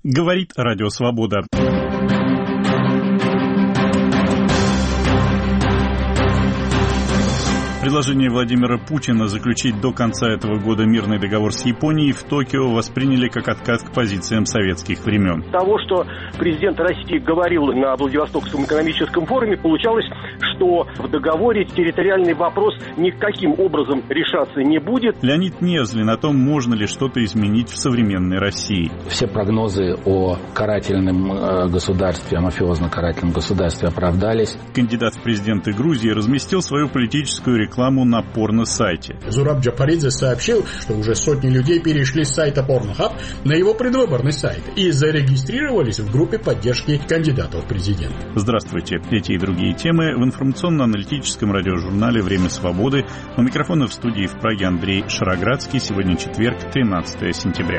Говорит Радио Свобода. Предложение Владимира Путина заключить до конца этого года мирный договор с Японией в Токио восприняли как откат к позициям советских времен. Того, что президент России говорил на Владивостокском экономическом форуме, получалось, что в договоре территориальный вопрос никаким образом решаться не будет. Леонид Невзлин о том, можно ли что-то изменить в современной России. Все прогнозы о карательном государстве, о мафиозно-карательном государстве оправдались. Кандидат в президенты Грузии разместил свою политическую рекламу на порно-сайте. Зураб Джапаридзе сообщил, что уже сотни людей перешли с сайта Pornhub на его предвыборный сайт и зарегистрировались в группе поддержки кандидатов в президенты. Здравствуйте. Эти и другие темы в информационно-аналитическом радиожурнале «Время свободы». У микрофона в студии в Праге Андрей Шароградский. Сегодня четверг, 13 сентября.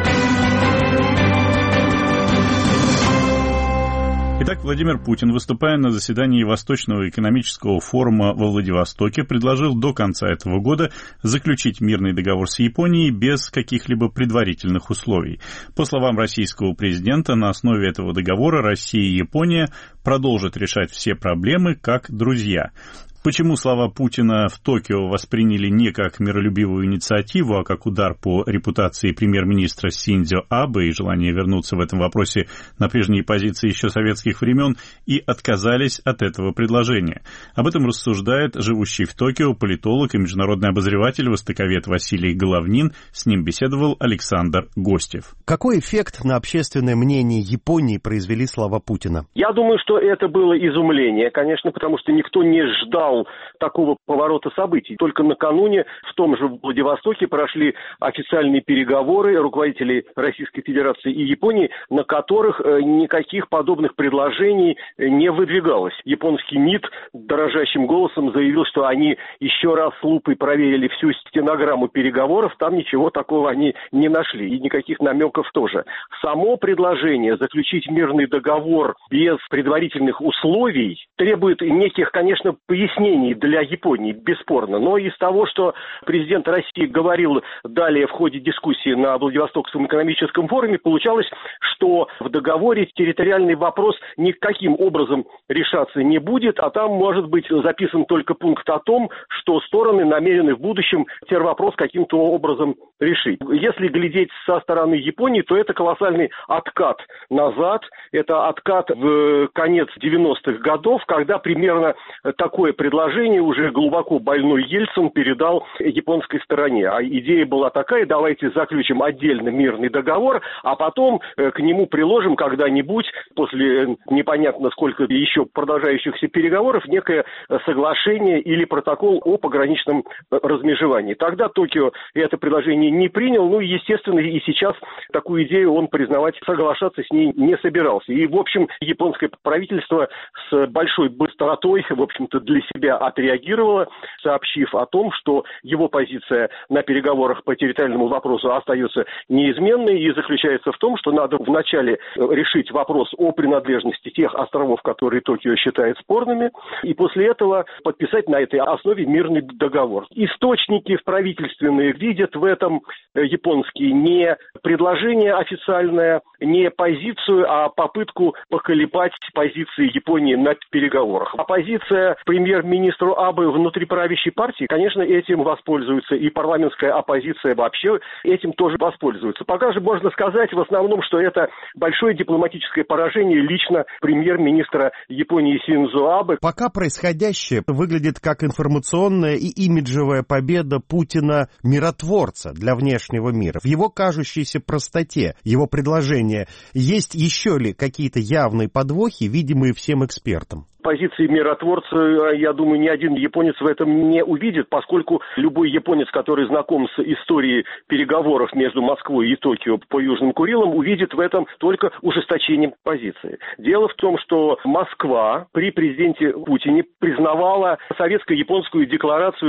Итак, Владимир Путин, выступая на заседании Восточного экономического форума во Владивостоке, предложил до конца этого года заключить мирный договор с Японией без каких-либо предварительных условий. По словам российского президента, на основе этого договора Россия и Япония продолжат решать все проблемы как друзья. Почему слова Путина в Токио восприняли не как миролюбивую инициативу, а как удар по репутации премьер-министра Синдзо Абе и желание вернуться в этом вопросе на прежние позиции еще советских времен, и отказались от этого предложения? Об этом рассуждает живущий в Токио политолог и международный обозреватель, востоковед Василий Головнин. С ним беседовал Александр Гостев. Какой эффект на общественное мнение Японии произвели слова Путина? Я думаю, что это было изумление, конечно, потому что никто не ждал такого поворота событий. Только накануне в том же Владивостоке прошли официальные переговоры руководителей Российской Федерации и Японии, на которых никаких подобных предложений не выдвигалось. Японский МИД дрожащим голосом заявил, что они еще раз с лупой проверили всю стенограмму переговоров, там ничего такого они не нашли, и никаких намеков тоже. Само предложение заключить мирный договор без предварительных условий требует неких, конечно, пояснений для Японии, бесспорно. Но из того, что президент России говорил далее в ходе дискуссии на Владивостокском экономическом форуме, получалось, что в договоре территориальный вопрос никаким образом решаться не будет, а там может быть записан только пункт о том, что стороны намерены в будущем вопрос каким-то образом решить. Если глядеть со стороны Японии, то это колоссальный откат назад, это откат в конец 90-х годов, когда примерно такое предложение уже глубоко больной Ельцин передал японской стороне. А идея была такая: давайте заключим отдельно мирный договор, а потом к нему приложим когда-нибудь, после непонятно сколько еще продолжающихся переговоров, некое соглашение или протокол о пограничном размежевании. Тогда Токио это предложение не принял, ну и, естественно, и сейчас такую идею он признавать, соглашаться с ней не собирался. И, в общем, японское правительство с большой быстротой, в общем-то, для себя отреагировало, сообщив о том, что его позиция на переговорах по территориальному вопросу остается неизменной и заключается в том, что надо вначале решить вопрос о принадлежности тех островов, которые Токио считает спорными, и после этого подписать на этой основе мирный договор. Источники правительственные видят в этом японские не предложение официальное, не позицию, а попытку поколебать позиции Японии на переговорах. Оппозиция премьер-министру Абе внутри правящей партии, конечно, этим воспользуется, и парламентская оппозиция вообще этим тоже воспользуется. Пока же можно сказать в основном, что это большое дипломатическое поражение лично премьер-министра Японии Синдзо Абе. Пока происходящее выглядит как информационная и имиджевая победа Путина-миротворца для внешнего мира. В его кажущейся простоте, его предложения, есть еще ли какие-то явные подвохи, видимые всем экспертам? Позиции миротворца, я думаю, ни один японец в этом не увидит, поскольку любой японец, который знаком с историей переговоров между Москвой и Токио по Южным Курилам, увидит в этом только ужесточение позиции. Дело в том, что Москва при президенте Путине признавала советско-японскую декларацию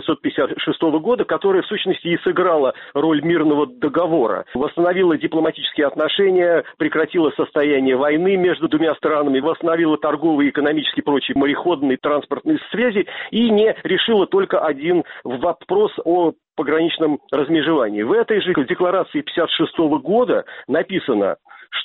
1956 года, которая в сущности и сыграла роль мирного договора. Восстановила дипломатические отношения, прекратила состояние войны между двумя странами, восстановила торговые и экономические и прочие мореходные транспортные связи и не решила только один вопрос о пограничном размежевании. В этой же декларации 1956 года написано,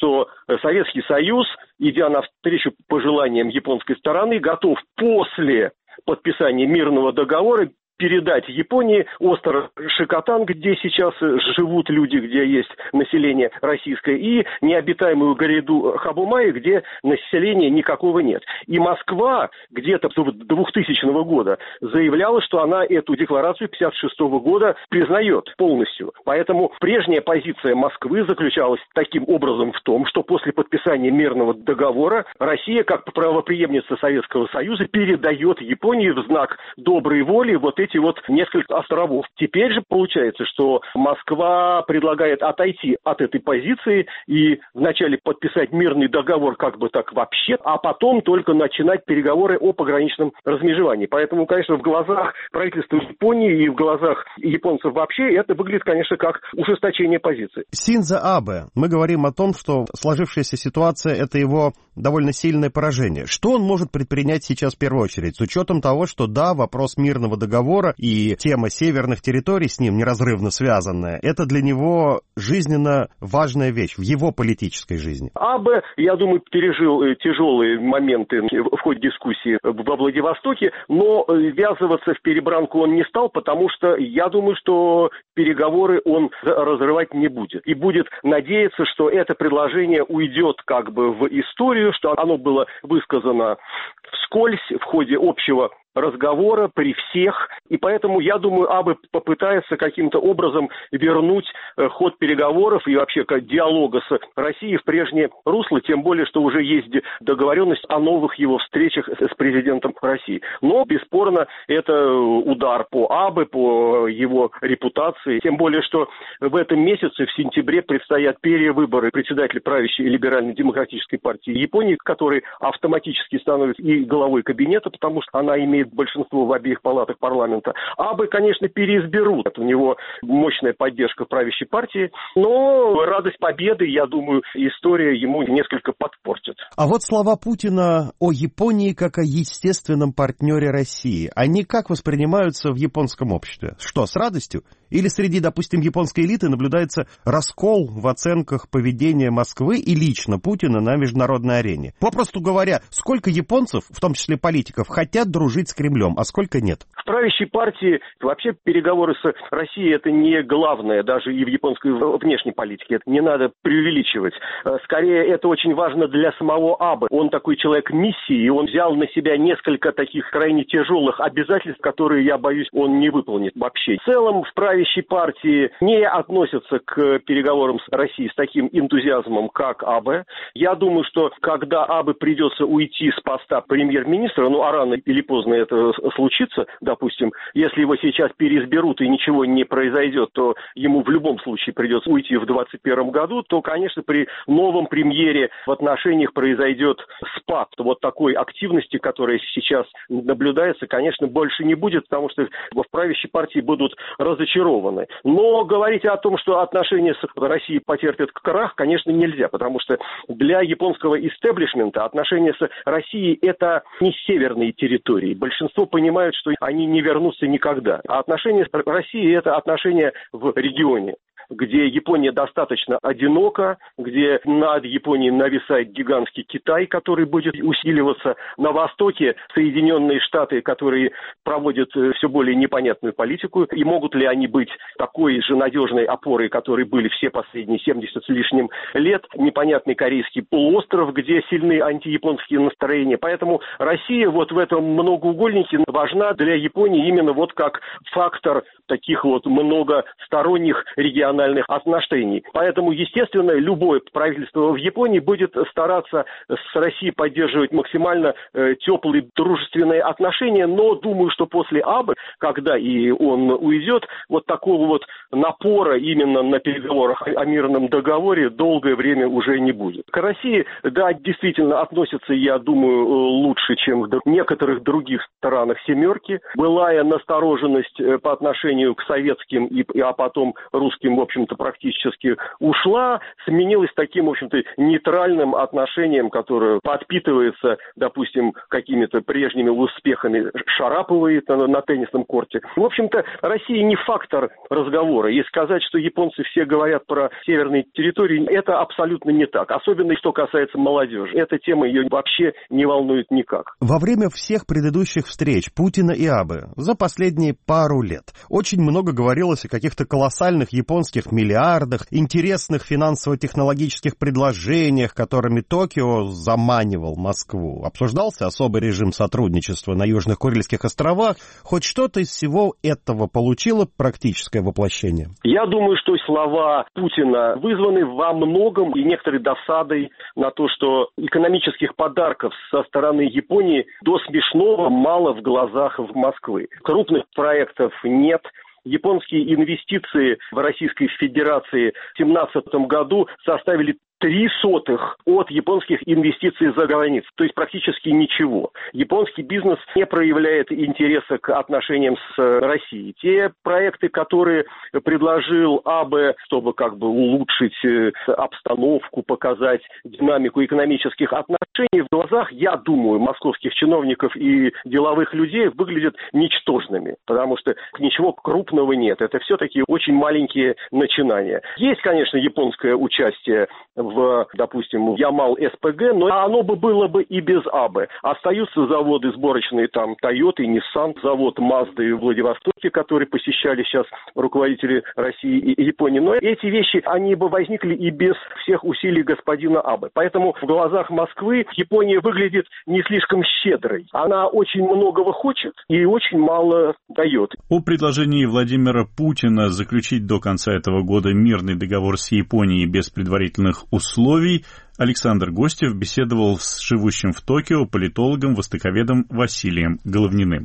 что Советский Союз, идя навстречу пожеланиям японской стороны, готов после подписания мирного договора передать Японии остров Шикотан, где сейчас живут люди, где есть население российское, и необитаемую гряду Хабумаи, где населения никакого нет. И Москва где-то с 2000 года заявляла, что она эту декларацию 1956 года признает полностью. Поэтому прежняя позиция Москвы заключалась таким образом в том, что после подписания мирного договора Россия, как правопреемница Советского Союза, передает Японии в знак доброй воли вот эти несколько островов. Теперь же получается, что Москва предлагает отойти от этой позиции и вначале подписать мирный договор как бы так вообще, а потом только начинать переговоры о пограничном размежевании. Поэтому, конечно, в глазах правительства Японии и в глазах японцев вообще это выглядит, конечно, как ужесточение позиции. Синдзо Абе. Мы говорим о том, что сложившаяся ситуация – это его довольно сильное поражение. Что он может предпринять сейчас в первую очередь, с учетом того, что да, вопрос мирного договора и тема северных территорий с ним неразрывно связанная, это для него жизненно важная вещь в его политической жизни? Абе, я думаю, пережил тяжелые моменты в ходе дискуссии во Владивостоке, но ввязываться в перебранку он не стал, потому что я думаю, что переговоры он разрывать не будет. И будет надеяться, что это предложение уйдет как бы в историю, что оно было высказано вскользь в ходе общего разговора при всех, и поэтому, я думаю, Абе попытается каким-то образом вернуть ход переговоров и вообще диалога с Россией в прежнее русло, тем более, что уже есть договоренность о новых его встречах с президентом России. Но, бесспорно, это удар по Абе, по его репутации, тем более, что в этом месяце, в сентябре, предстоят перевыборы председателя правящей либерально-демократической партии Японии, который автоматически становится и главой кабинета, потому что она имеет большинство в обеих палатах парламента. Абе, конечно, переизберут. У него мощная поддержка правящей партии, но радость победы, я думаю, история ему несколько подпортит. А вот слова Путина о Японии как о естественном партнере России, они как воспринимаются в японском обществе? Что, с радостью? Или среди, допустим, японской элиты наблюдается раскол в оценках поведения Москвы и лично Путина на международной арене? Попросту говоря, сколько японцев, в том числе политиков, хотят дружить с Кремлем, а сколько нет? В правящей партии вообще переговоры с Россией это не главное, даже и в японской внешней политике. Это не надо преувеличивать. Скорее, это очень важно для самого Абе. Он такой человек миссии, и он взял на себя несколько таких крайне тяжелых обязательств, которые, я боюсь, он не выполнит вообще. В целом, в правящей партии не относятся к переговорам с Россией с таким энтузиазмом, как Абе. Я думаю, что когда Абе придется уйти с поста премьер-министра, ну, а рано или поздно это случится, допустим, если его сейчас переизберут и ничего не произойдет, то ему в любом случае придется уйти в 2021 году, то, конечно, при новом премьере в отношениях произойдет спад. Вот такой активности, которая сейчас наблюдается, конечно, больше не будет, потому что в правящей партии будут разочарованы. Но говорить о том, что отношения с Россией потерпят крах, конечно, нельзя, потому что для японского истеблишмента отношения с Россией – это не северные территории. Большинство понимают, что они не вернутся никогда. А отношения с Россией – это отношения в регионе, где Япония достаточно одинока, где над Японией нависает гигантский Китай, который будет усиливаться. На востоке Соединенные Штаты, которые проводят все более непонятную политику. И могут ли они быть такой же надежной опорой, которые были все последние 70 с лишним лет. Непонятный Корейский полуостров, где сильны антияпонские настроения. Поэтому Россия вот в этом многоугольнике важна для Японии именно вот как фактор таких вот многосторонних региональных отношений. Поэтому, естественно, любое правительство в Японии будет стараться с Россией поддерживать максимально теплые дружественные отношения, но думаю, что после Абе, когда и он уйдет, вот такого вот напора именно на переговорах о мирном договоре долгое время уже не будет. К России, да, действительно относятся, я думаю, лучше, чем в некоторых других странах «семерки». Былая настороженность по отношению к советским а потом русским, в общем, общем-то, практически ушла, сменилась таким, в общем-то, нейтральным отношением, которое подпитывается, допустим, какими-то прежними успехами Шараповой на теннисном корте. В общем-то, Россия не фактор разговора. И сказать, что японцы все говорят про северные территории, это абсолютно не так. Особенно, что касается молодежи. Эта тема ее вообще не волнует никак. Во время всех предыдущих встреч Путина и Абе за последние пару лет очень много говорилось о каких-то колоссальных японских миллиардах, интересных финансово-технологических предложениях, которыми Токио заманивал Москву. Обсуждался особый режим сотрудничества на Южных Курильских островах. Хоть что-то из всего этого получило практическое воплощение? Я думаю, что слова Путина вызваны во многом и некоторой досадой на то, что экономических подарков со стороны Японии до смешного мало в глазах Москвы. Крупных проектов нет. Японские инвестиции в Российской Федерации в 2017 году составили 0,03 от японских инвестиций за границей, то есть практически ничего. Японский бизнес не проявляет интереса к отношениям с Россией. Те проекты, которые предложил Абе, чтобы как бы улучшить обстановку, показать динамику экономических отношений, в глазах, я думаю, московских чиновников и деловых людей выглядят ничтожными, потому что ничего крупного нет. Это все-таки очень маленькие начинания. Есть, конечно, японское участие допустим, Ямал СПГ, но оно было бы и без Абе. Остаются заводы сборочные, там, Toyota и Nissan, завод Mazda в Владивостоке, который посещали сейчас руководители России и Японии. Но эти вещи, они бы возникли и без всех усилий господина Абе. Поэтому в глазах Москвы Япония выглядит не слишком щедрой. Она очень многого хочет и очень мало дает. О предложении Владимира Путина заключить до конца этого года мирный договор с Японией без предварительных условий Александр Гостев беседовал с живущим в Токио политологом-востоковедом Василием Головниным.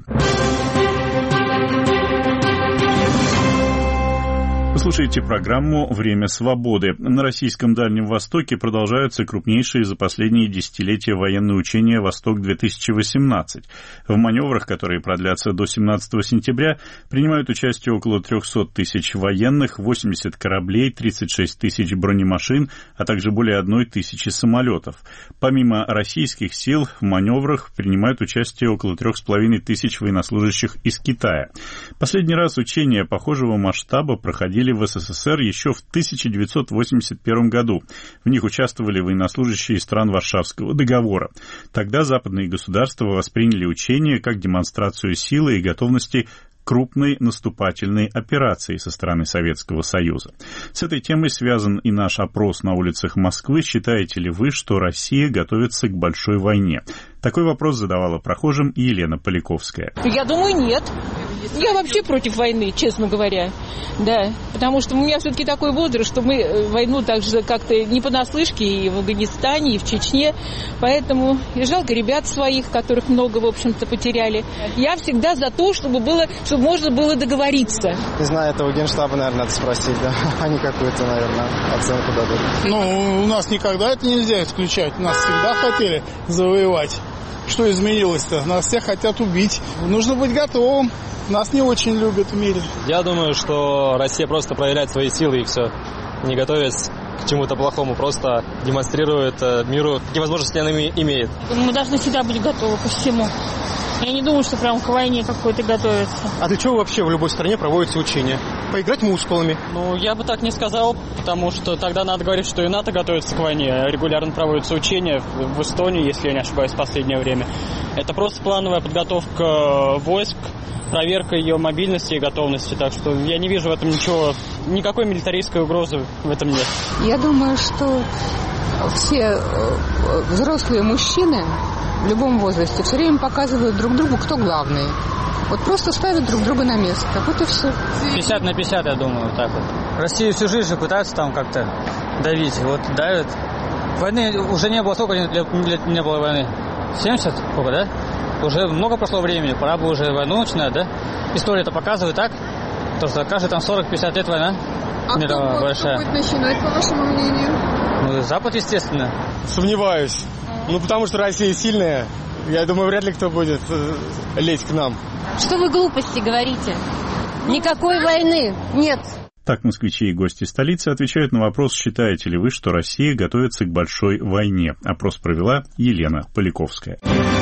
Вы слушаете программу «Время свободы». На российском Дальнем Востоке продолжаются крупнейшие за последние десятилетия военные учения «Восток-2018». В маневрах, которые продлятся до 17 сентября, принимают участие около 300 тысяч военных, 80 кораблей, 36 тысяч бронемашин, а также более 1 тысячи самолетов. Помимо российских сил, в маневрах принимают участие около 3,5 тысяч военнослужащих из Китая. Последний раз учения похожего масштаба проходили в СССР еще в 1981 году. В них участвовали военнослужащие стран Варшавского договора. Тогда западные государства восприняли учения как демонстрацию силы и готовности крупной наступательной операции со стороны Советского Союза. С этой темой связан и наш опрос на улицах Москвы. Считаете ли вы, что Россия готовится к большой войне? Такой вопрос задавала прохожим и Елена Поляковская. Я думаю, нет. Я вообще против войны, честно говоря. Да, потому что у меня все-таки такой возраст, что мы войну также как-то не понаслышке и в Афганистане, и в Чечне. Поэтому и жалко ребят своих, которых много, в общем-то, потеряли. Я всегда за то, чтобы можно было договориться. Не знаю, этого Генштаба, наверное, надо спросить, да. Они какую-то, наверное, оценку дадут. Ну, у нас никогда это нельзя исключать. Нас всегда хотели завоевать. Что изменилось-то? Нас все хотят убить. Нужно быть готовым. Нас не очень любят в мире. Я думаю, что Россия просто проявляет свои силы и все. Не готовясь к чему-то плохому, просто демонстрирует миру, какие возможности она имеет. Мы должны всегда быть готовы ко всему. Я не думаю, что прям к войне какой-то готовится. А для чего вообще в любой стране проводятся учения? Поиграть мускулами? Ну, я бы так не сказал, потому что тогда надо говорить, что и НАТО готовится к войне. Регулярно проводятся учения в Эстонии, если я не ошибаюсь, в последнее время. Это просто плановая подготовка войск, проверка ее мобильности и готовности. Так что я не вижу в этом никакой милитаристской угрозы в этом нет. Я думаю, что все взрослые мужчины в любом возрасте все время показывают друг другу, кто главный. Вот просто ставят друг друга на место. Вот и все. 50 на 50, я думаю, так вот. Россию всю жизнь же пытаются там как-то давить. Вот давят. Войны уже не было. Сколько лет не было войны? 70? Сколько, да? Уже много прошло времени. Пора бы уже войну начинать, да? История-то показывает так. То, что каждые там 40-50 лет война. А кто будет начинать, по вашему мнению? Ну, Запад, естественно. Сомневаюсь. Ну, потому что Россия сильная. Я думаю, вряд ли кто будет лезть к нам. Что вы глупости говорите? Никакой войны нет. Так москвичи и гости столицы отвечают на вопрос, считаете ли вы, что Россия готовится к большой войне. Опрос провела Елена Поляковская.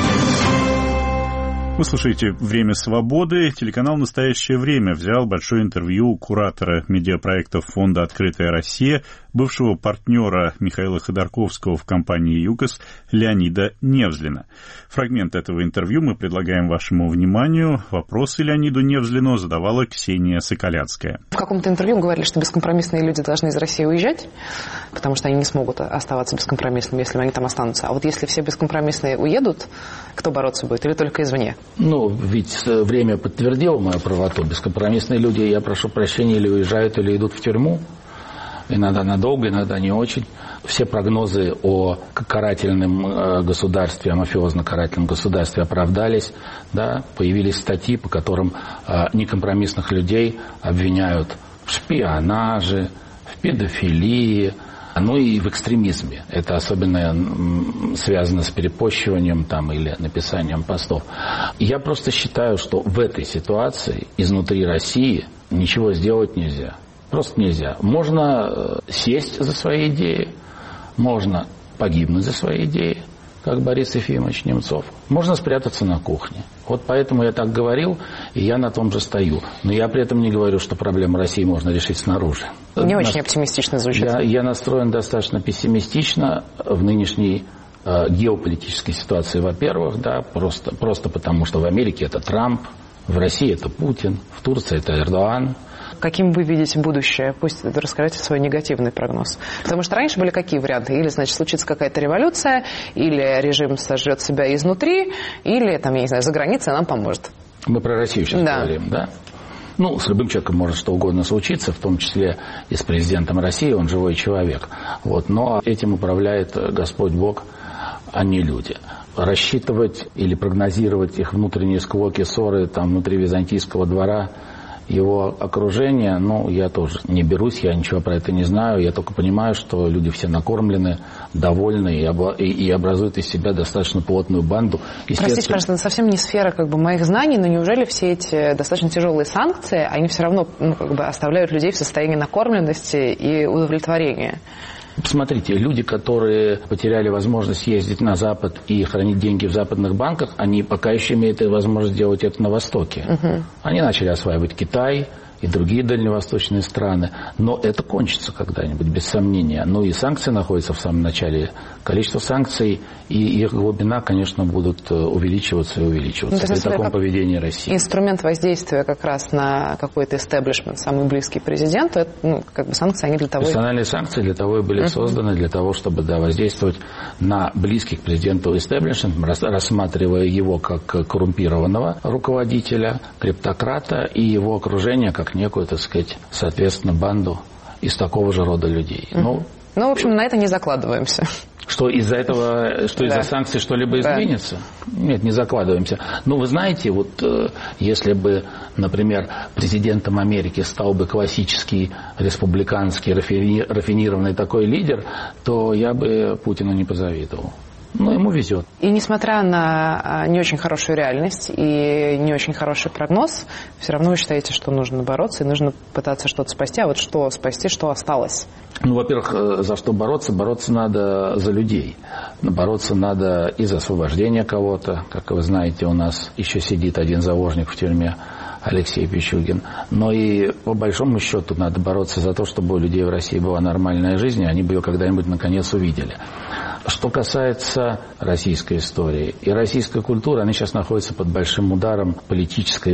Вы слушаете «Время свободы». Телеканал «Настоящее время» взял большое интервью у куратора медиапроектов фонда «Открытая Россия», бывшего партнера Михаила Ходорковского в компании «ЮКОС» Леонида Невзлина. Фрагмент этого интервью мы предлагаем вашему вниманию. Вопросы Леониду Невзлину задавала Ксения Соколяцкая. В каком-то интервью говорили, что бескомпромиссные люди должны из России уезжать, потому что они не смогут оставаться бескомпромиссными, если они там останутся. А вот если все бескомпромиссные уедут, кто бороться будет? Или только извне? Ну, ведь время подтвердило мою правоту. Бескомпромиссные люди, я прошу прощения, или уезжают, или идут в тюрьму. Иногда надолго, иногда не очень. Все прогнозы о карательном государстве, о мафиозно-карательном государстве оправдались. Да? Появились статьи, по которым некомпромиссных людей обвиняют в шпионаже, в педофилии, ну и в экстремизме. Это особенно связано с перепощиванием там, или написанием постов. Я просто считаю, что в этой ситуации изнутри России ничего сделать нельзя. Просто нельзя. Можно сесть за свои идеи, можно погибнуть за свои идеи, как Борис Ефимович Немцов. Можно спрятаться на кухне. Вот поэтому я так говорил, и я на том же стою. Но я при этом не говорю, что проблему России можно решить снаружи. Не очень оптимистично звучит. Я настроен достаточно пессимистично в нынешней геополитической ситуации, во-первых, да, просто потому, что в Америке это Трамп, в России это Путин, в Турции это Эрдоан. Каким вы видите будущее? Пусть расскажите свой негативный прогноз. Потому что раньше были какие варианты? Или, значит, случится какая-то революция, или режим сожрет себя изнутри, или, там, я не знаю, за границей нам поможет. Мы про Россию сейчас говорим, да? Ну, с любым человеком может что угодно случиться, в том числе и с президентом России, он живой человек. Вот. Но этим управляет Господь Бог, а не люди. Рассчитывать или прогнозировать их внутренние склоки, ссоры там, внутри византийского двора, его окружение, ну, я тоже не берусь, я ничего про это не знаю, я только понимаю, что люди все накормлены, довольны и образуют из себя достаточно плотную банду. Простите, пожалуйста, это совсем не сфера как бы моих знаний, но неужели все эти достаточно тяжелые санкции, они все равно как бы оставляют людей в состоянии накормленности и удовлетворения? Посмотрите, люди, которые потеряли возможность ездить на Запад и хранить деньги в западных банках, они пока еще имеют возможность делать это на Востоке. Они начали осваивать Китай и другие дальневосточные страны. Но это кончится когда-нибудь, без сомнения. Ну и санкции находятся в самом начале. Количество санкций и их глубина, конечно, будут увеличиваться и увеличиваться при таком поведении России. Инструмент воздействия как раз на какой-то истеблишмент, самый близкий президенту, это, ну, как бы санкции, они для того... Персональные санкции для того и были созданы, для того, чтобы воздействовать на близких к президенту истеблишмент, рассматривая его как коррумпированного руководителя, криптократа и его окружение как некую, так сказать, соответственно, банду из такого же рода людей. Ну, в общем, на это не закладываемся. Что из-за этого, что из-за санкций что-либо изменится? Нет, не закладываемся. Но вы знаете, вот если бы, например, президентом Америки стал бы классический республиканский рафинированный такой лидер, то я бы Путину не позавидовал. Но ему везет. И несмотря на не очень хорошую реальность и не очень хороший прогноз, все равно вы считаете, что нужно бороться и нужно пытаться что-то спасти. А вот что спасти, что осталось? Ну, во-первых, за что бороться? Бороться надо за людей. Бороться надо и за освобождение кого-то. Как вы знаете, у нас еще сидит один заложник в тюрьме, Алексей Пичугин. Но и по большому счету надо бороться за то, чтобы у людей в России была нормальная жизнь, и они бы ее когда-нибудь наконец увидели. Что касается российской истории и российской культуры, они сейчас находятся под большим ударом политической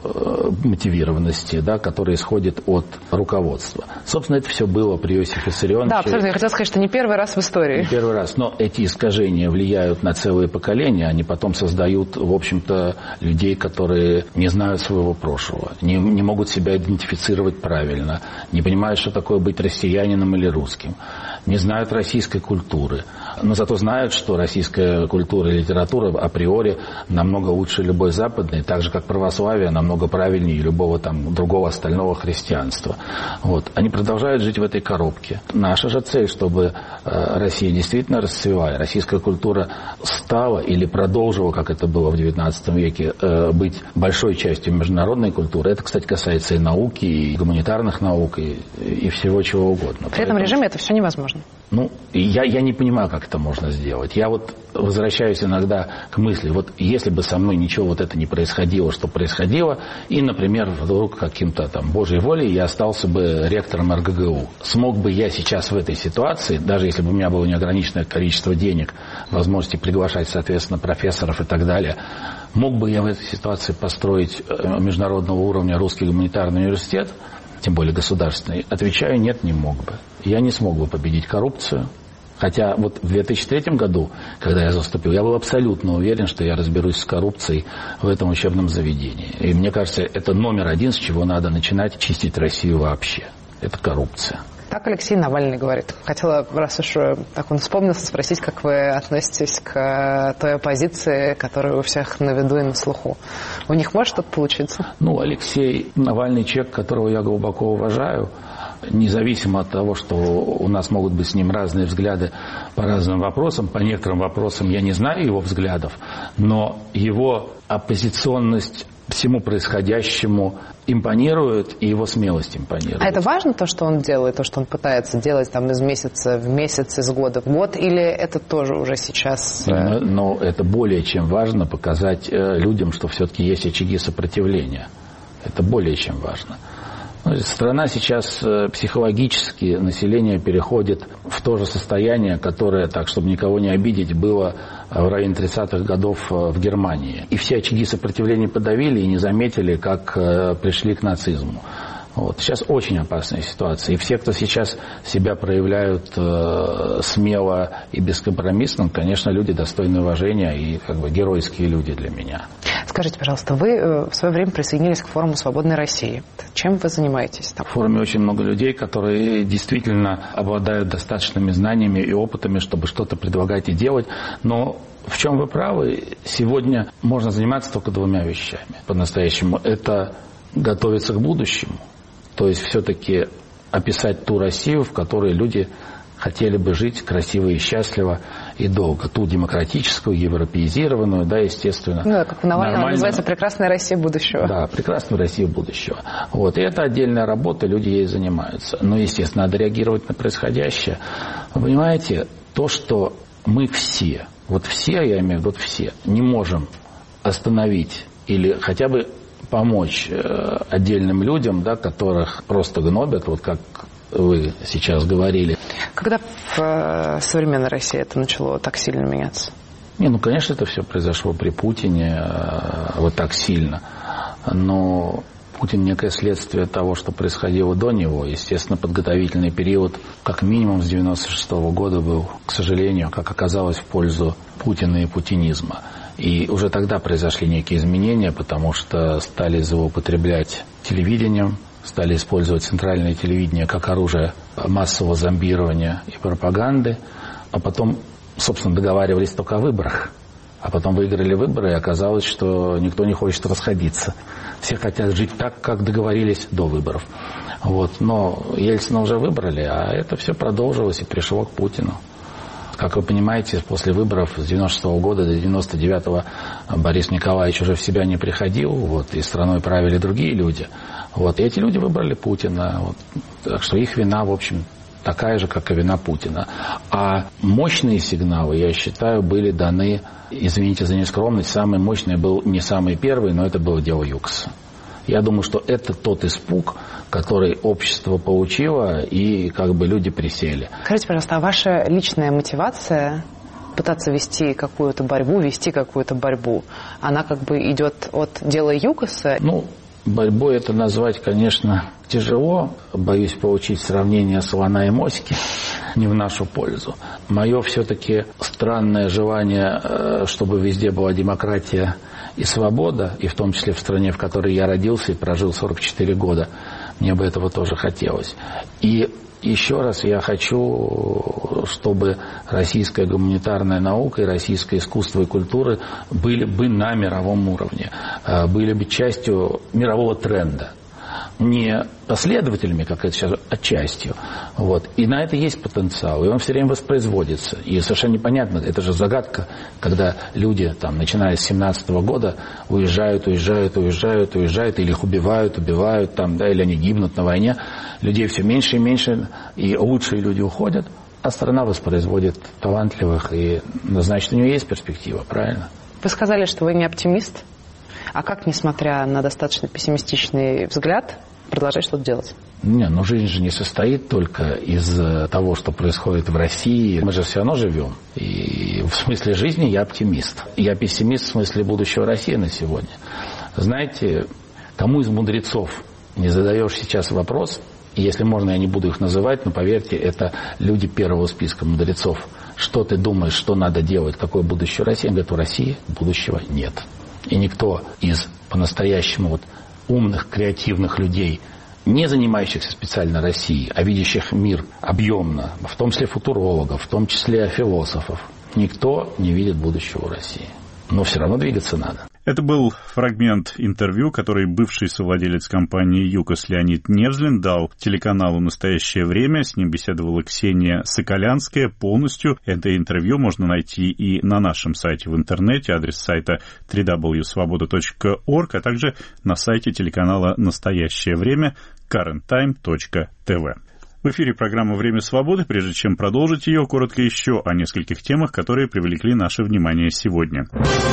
мотивированности, да, которая исходит от руководства. Собственно, это все было при Иосифе Виссарионовиче. Да, абсолютно. Я хотела сказать, что не первый раз в истории. Не первый раз. Но эти искажения влияют на целые поколения. Они потом создают, в общем-то, людей, которые не знают своего прошлого, не могут себя идентифицировать правильно, не понимают, что такое быть россиянином или русским, не знают российской культуры. но зато знают, что российская культура и литература априори намного лучше любой западной, так же как православие намного правильнее любого там другого остального христианства. Вот. Они продолжают жить в этой коробке. Наша же цель, чтобы Россия действительно расцвела, и российская культура стала или продолжила, как это было в XIX веке, быть большой частью международной культуры. Это, кстати, касается и науки, и гуманитарных наук, и всего чего угодно. При этом режиме это все невозможно. Ну, я не понимаю, как это можно сделать. Я вот возвращаюсь иногда к мысли, вот если бы со мной ничего вот это не происходило, что происходило, и, например, вдруг каким-то там Божьей волей я остался бы ректором РГГУ. Смог бы я сейчас в этой ситуации, даже если бы у меня было неограниченное количество денег, возможности приглашать, соответственно, профессоров и так далее, мог бы я в этой ситуации построить международного уровня русский гуманитарный университет, тем более государственный? Отвечаю, нет, не мог бы. Я не смог бы победить коррупцию. Хотя вот в 2003 году, когда я заступил, я был абсолютно уверен, что я разберусь с коррупцией в этом учебном заведении. И мне кажется, это номер один, с чего надо начинать чистить Россию вообще. Это коррупция. Так Алексей Навальный говорит. Хотела, раз уж так он вспомнился, спросить, как вы относитесь к той оппозиции, которая у всех на виду и на слуху. У них может что-то получиться? Ну, Алексей Навальный человек, которого я глубоко уважаю, независимо от того, что у нас могут быть с ним разные взгляды по разным вопросам. По некоторым вопросам я не знаю его взглядов, но его оппозиционность всему происходящему импонирует, и его смелость импонирует. А это важно, то, что он делает, то, что он пытается делать там, из месяца в месяц, из года в год, или это тоже уже сейчас... Но это более чем важно показать людям, что все-таки есть очаги сопротивления. Это более чем важно. Страна сейчас психологически, население переходит в то же состояние, которое, так, чтобы никого не обидеть, было в районе 30-х годов в Германии. И все очаги сопротивления подавили и не заметили, как пришли к нацизму. Вот. Сейчас очень опасная ситуация. И все, кто сейчас себя проявляют смело и бескомпромиссно, конечно, люди достойны уважения и как бы геройские люди для меня. Скажите, пожалуйста, вы в свое время присоединились к форуму «Свободной России». Чем вы занимаетесь там? В форуме очень много людей, которые действительно обладают достаточными знаниями и опытами, чтобы что-то предлагать и делать. Но в чем вы правы, сегодня можно заниматься только двумя вещами по-настоящему. Это готовиться к будущему. То есть все-таки описать ту Россию, в которой люди хотели бы жить красиво и счастливо и долго. Ту демократическую, европеизированную, да, естественно. Ну, как Навального называется «Прекрасная Россия будущего». Да, «Прекрасная Россия будущего». Вот. И это отдельная работа, люди ей занимаются. Но, естественно, надо реагировать на происходящее. Вы понимаете, то, что мы все, вот все, я имею в виду все, не можем остановить или хотя бы помочь отдельным людям, да, которых просто гнобят, вот как вы сейчас говорили. Когда в современной России это начало так сильно меняться? Ну, конечно, это все произошло при Путине вот так сильно. Но Путин некое следствие того, что происходило до него. Естественно, подготовительный период как минимум с 1996 года был, к сожалению, как оказалось, в пользу Путина и путинизма. И уже тогда произошли некие изменения, потому что стали злоупотреблять телевидением, стали использовать центральное телевидение как оружие массового зомбирования и пропаганды, а потом, собственно, договаривались только о выборах. А потом выиграли выборы, и оказалось, что никто не хочет расходиться. Все хотят жить так, как договорились до выборов. Вот. Но Ельцина уже выбрали, а это все продолжилось и пришло к Путину. Как вы понимаете, после выборов с 96 года до 99 Борис Николаевич уже в себя не приходил, вот, и страной правили другие люди. Вот, и эти люди выбрали Путина. Вот, так что их вина, в общем, такая же, как и вина Путина. А мощные сигналы, я считаю, были даны, извините за нескромность, самый мощный был не самый первый, но это было дело ЮКОСа. Я думаю, что это тот испуг, который общество получило, и как бы люди присели. Скажите, пожалуйста, а ваша личная мотивация пытаться вести какую-то борьбу, она как бы идет от дела ЮКОСа? Ну, борьбой это назвать, конечно, тяжело. Боюсь получить сравнение слона и моськи не в нашу пользу. Мое все-таки странное желание, чтобы везде была демократия и свобода, и в том числе в стране, в которой я родился и прожил 44 года. Мне бы этого тоже хотелось. И Еще раз я хочу, чтобы российская гуманитарная наука и российское искусство и культура были бы на мировом уровне, были бы частью мирового тренда. Не последователями, как это сейчас, а частью. Вот. И на это есть потенциал, и он все время воспроизводится. И совершенно непонятно, это же загадка, когда люди, там, начиная с 17 года, уезжают, или их убивают, там, да, или они гибнут на войне. Людей все меньше и меньше, и лучшие люди уходят, а страна воспроизводит талантливых, и, значит, у нее есть перспектива, правильно? Вы сказали, что вы не оптимист. А как, несмотря на достаточно пессимистичный взгляд, продолжать что-то делать? Не, ну жизнь же не состоит только из того, что происходит в России. Мы же все равно живем. И в смысле жизни я оптимист. Я пессимист в смысле будущего России на сегодня. Знаете, кому из мудрецов не задаешь сейчас вопрос, и если можно, я не буду их называть, но поверьте, это люди первого списка мудрецов. Что ты думаешь, что надо делать, какое будущее России? Он говорит, у России будущего нет. И никто из по-настоящему умных, креативных людей, не занимающихся специально Россией, а видящих мир объемно, в том числе футурологов, в том числе философов, никто не видит будущего России. Но все равно двигаться надо. Это был фрагмент интервью, который бывший совладелец компании «ЮКОС» Леонид Невзлин дал телеканалу «Настоящее время». С ним беседовала Ксения Соколянская. Полностью это интервью можно найти и на нашем сайте в интернете, адрес сайта www.svoboda.org, а также на сайте телеканала «Настоящее время» currenttime.tv. В эфире программа «Время свободы». Прежде чем продолжить ее, коротко еще о нескольких темах, которые привлекли наше внимание сегодня.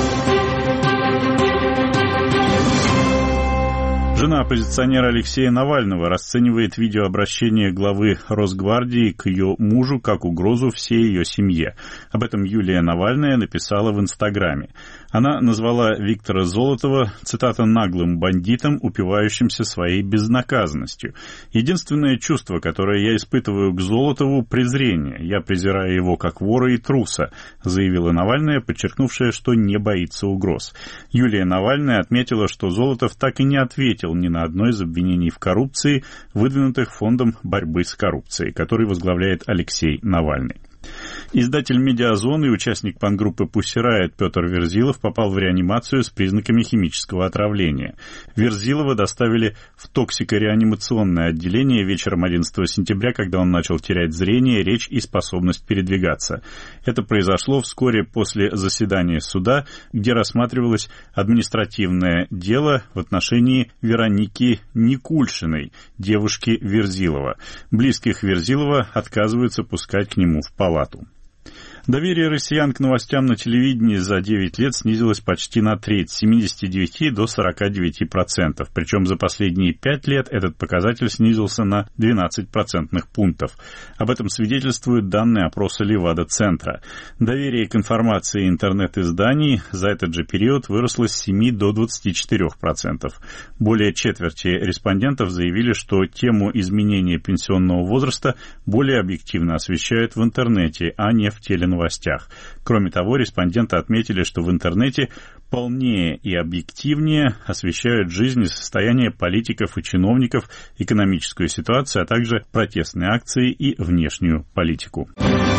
Жена оппозиционера Алексея Навального расценивает видеообращение главы Росгвардии к ее мужу как угрозу всей ее семье. Об этом Юлия Навальная написала в Инстаграме. Она назвала Виктора Золотова, цитата, «наглым бандитом, упивающимся своей безнаказанностью. Единственное чувство, которое я испытываю к Золотову, презрение. Я презираю его как вора и труса», заявила Навальная, подчеркнувшая, что не боится угроз. Юлия Навальная отметила, что Золотов так и не ответил ни на одно из обвинений в коррупции, выдвинутых Фондом борьбы с коррупцией, который возглавляет Алексей Навальный. Издатель «Медиазон» и участник панк-группы «Pussy Riot» Петр Верзилов попал в реанимацию с признаками химического отравления. Верзилова доставили в токсико-реанимационное отделение вечером 11 сентября, когда он начал терять зрение, речь и способность передвигаться. Это произошло вскоре после заседания суда, где рассматривалось административное дело в отношении Вероники Никульшиной, девушки Верзилова. Близких Верзилова отказываются пускать к нему в палату. Доверие россиян к новостям на телевидении за 9 лет снизилось почти на треть, с 79 до 49%. Причем за последние 5 лет этот показатель снизился на 12 процентных пунктов. Об этом свидетельствуют данные опроса Левада-центра. Доверие к информации интернет-изданий за этот же период выросло с 7 до 24%. Более четверти респондентов заявили, что тему изменения пенсионного возраста более объективно освещают в интернете, а не в теленовостях. Кроме того, респонденты отметили, что в интернете полнее и объективнее освещают жизнь и состояние политиков и чиновников, экономическую ситуацию, а также протестные акции и внешнюю политику.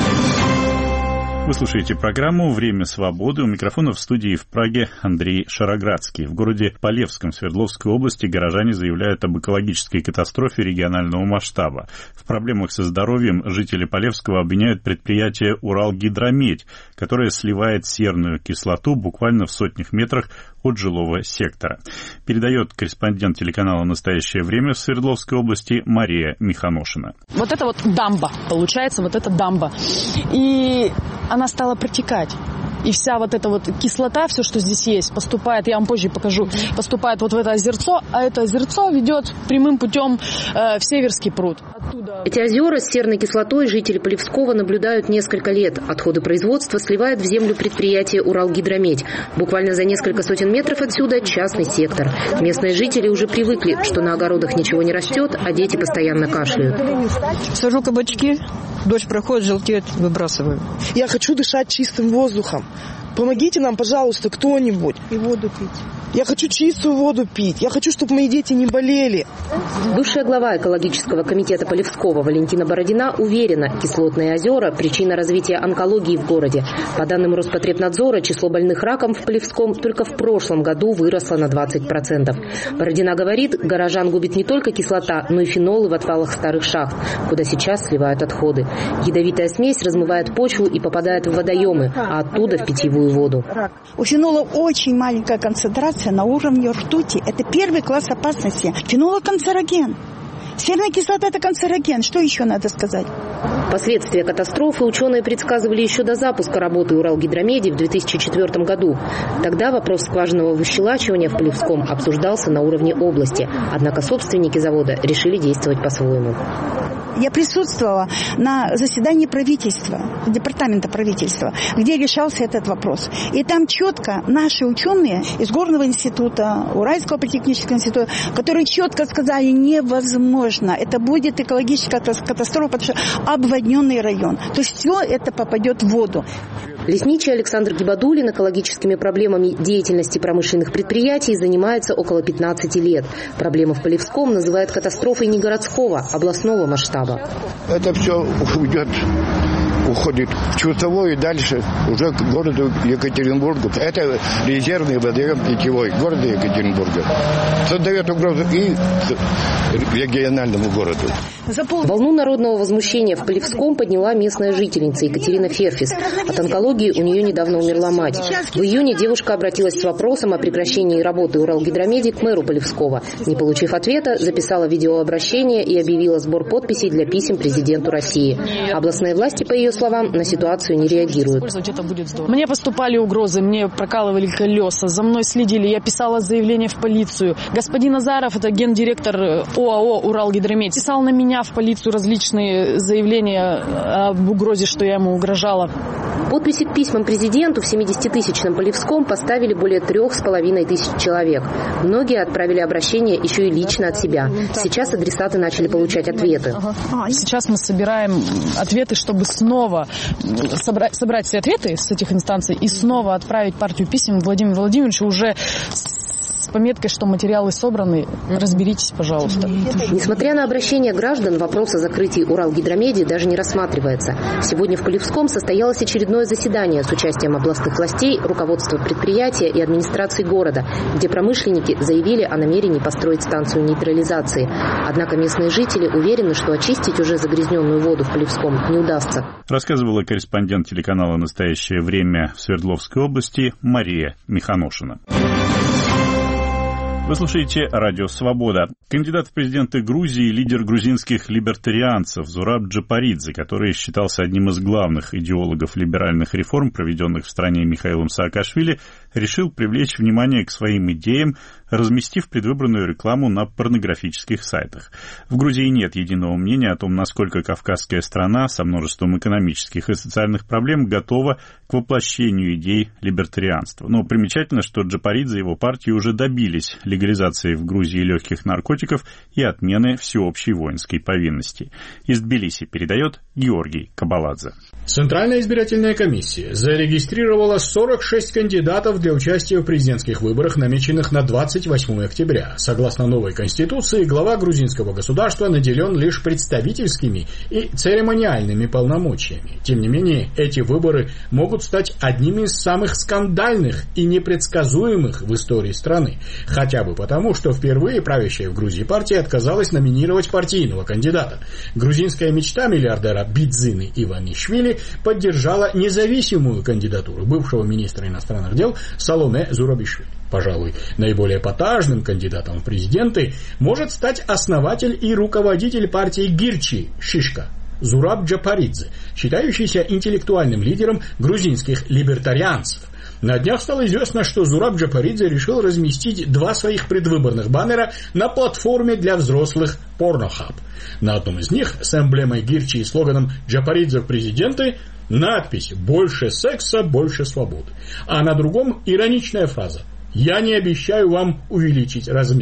Вы слушаете программу «Время свободы». У микрофона в студии в Праге Андрей Шароградский. В городе Полевском Свердловской области горожане заявляют об экологической катастрофе регионального масштаба. В проблемах со здоровьем жители Полевского обвиняют предприятие «Уралгидромедь», которое сливает серную кислоту буквально в сотнях метрах от жилого сектора. Передает корреспондент телеканала «Настоящее время» в Свердловской области Мария Миханошина. Вот это вот дамба, получается, вот эта дамба. И она стала протекать. И вся вот эта вот кислота, все, что здесь есть, поступает, я вам позже покажу, поступает вот в это озерцо, а это озерцо ведет прямым путем в Северский пруд. Оттуда... Эти озера с серной кислотой жители Полевского наблюдают несколько лет. Отходы производства сливает в землю предприятие «Уралгидромедь». Буквально за несколько сотен метров отсюда частный сектор. Местные жители уже привыкли, что на огородах ничего не растет, а дети постоянно кашляют. Сажу кабачки, дождь проходит, желтеет, выбрасываю. Я хочу дышать чистым воздухом. Помогите нам, пожалуйста, кто-нибудь. И воду пить. Я хочу чистую воду пить. Я хочу, чтобы мои дети не болели. Бывшая глава экологического комитета Полевского Валентина Бородина уверена, кислотные озера – причина развития онкологии в городе. По данным Роспотребнадзора, число больных раком в Полевском только в прошлом году выросло на 20%. Бородина говорит, горожан губит не только кислота, но и фенолы в отвалах старых шахт, куда сейчас сливают отходы. Ядовитая смесь размывает почву и попадает в водоемы, а оттуда в питьевую воду. У фенола очень маленькая концентрация на уровне ртути. Это первый класс опасности. Фенол канцероген. Серная кислота – это канцероген. Что еще надо сказать? Последствия катастрофы ученые предсказывали еще до запуска работы Уралгидромеди в 2004 году. Тогда вопрос скважинного выщелачивания в Полевском обсуждался на уровне области. Однако собственники завода решили действовать по-своему. Я присутствовала на заседании правительства, департамента правительства, где решался этот вопрос. И там четко наши ученые из Горного института, Уральского политехнического института, которые четко сказали, невозможно. Это будет экологическая катастрофа, потому что обводненный район. То есть все это попадет в воду. Лесничий Александр Гибадуллин экологическими проблемами деятельности промышленных предприятий занимается около 15 лет. Проблема в Полевском называют катастрофой не городского, областного масштаба. Это все уходит в Чусовой и дальше уже к городу Екатеринбургу. Это резервный водоем питьевой города Екатеринбурга. Создает угрозу и региональному городу. Волну народного возмущения в Полевском подняла местная жительница Екатерина Ферфис. От онкологии у нее недавно умерла мать. В июне девушка обратилась с вопросом о прекращении работы Уралгидромеди к мэру Полевского. Не получив ответа, записала видеообращение и объявила сбор подписей для писем президенту России. Областные власти, по ее словам, на ситуацию не реагируют. Мне поступали угрозы, мне прокалывали колеса, за мной следили, я писала заявление в полицию. Господин Азаров, это гендиректор ОАО «Уралгидромедь», писал на меня в полицию различные заявления об угрозе, что я ему угрожала. Подписи к письмам президенту в 70-тысячном Полевском поставили более 3500 человек. Многие отправили обращения еще и лично от себя. Сейчас адресаты начали получать ответы. Сейчас мы собираем ответы, чтобы снова собрать все ответы с этих инстанций и снова отправить партию писем Владимиру Владимировичу уже с пометкой, что материалы собраны. Разберитесь, пожалуйста. Несмотря на обращение граждан, вопрос о закрытии Уралгидромеди даже не рассматривается. Сегодня в Полевском состоялось очередное заседание с участием областных властей, руководства предприятия и администрации города, где промышленники заявили о намерении построить станцию нейтрализации. Однако местные жители уверены, что очистить уже загрязненную воду в Полевском не удастся. Рассказывала корреспондент телеканала «Настоящее время» в Свердловской области Мария Миханошина. Вы слушаете «Радио Свобода». Кандидат в президенты Грузии, лидер грузинских либертарианцев Зураб Джапаридзе, который считался одним из главных идеологов либеральных реформ, проведенных в стране Михаилом Саакашвили, решил привлечь внимание к своим идеям, разместив предвыборную рекламу на порнографических сайтах. В Грузии нет единого мнения о том, насколько кавказская страна со множеством экономических и социальных проблем готова к воплощению идей либертарианства. Но примечательно, что Джапаридзе и его партии уже добились легализации в Грузии легких наркотиков и отмены всеобщей воинской повинности. Из Тбилиси передает Георгий Кабаладзе. Центральная избирательная комиссия зарегистрировала 46 кандидатов для участия в президентских выборах, намеченных на 28 октября. Согласно новой конституции, глава грузинского государства наделен лишь представительскими и церемониальными полномочиями. Тем не менее, эти выборы могут стать одними из самых скандальных и непредсказуемых в истории страны. Хотя бы потому, что впервые правящая в Грузии партия отказалась номинировать партийного кандидата. Грузинская мечта миллиардера Бидзины Иванишвили поддержала независимую кандидатуру бывшего министра иностранных дел Саломе Зурабишвили. Пожалуй, наиболее эпатажным кандидатом в президенты может стать основатель и руководитель партии Гирчи Шишка Зураб Джапаридзе, считающийся интеллектуальным лидером грузинских либертарианцев. На днях стало известно, что Зураб Джапаридзе решил разместить 2 своих предвыборных баннера на платформе для взрослых Pornhub. На одном из них с эмблемой Гирчи и слоганом «Джапаридзе в президенты» надпись «Больше секса, больше свободы». А на другом ироничная фраза «Я не обещаю вам увеличить размер».